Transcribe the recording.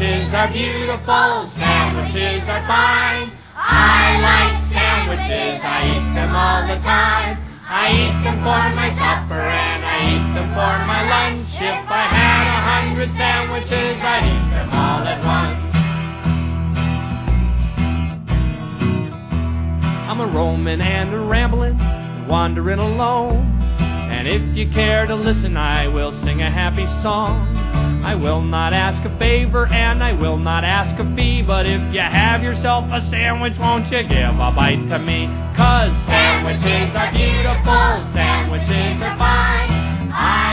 Sandwiches are beautiful, sandwiches are fine. I like sandwiches, I eat them all the time. I eat them for my supper and I eat them for my lunch. If I had 100 sandwiches, I'd eat them all at once. I'm a roaming and a rambling, wandering alone. And if you care to listen, I will sing a happy song. I will not ask a favor and I will not ask a fee, but if you have yourself a sandwich, won't you give a bite to me? 'Cause sandwiches are beautiful, sandwiches are fine.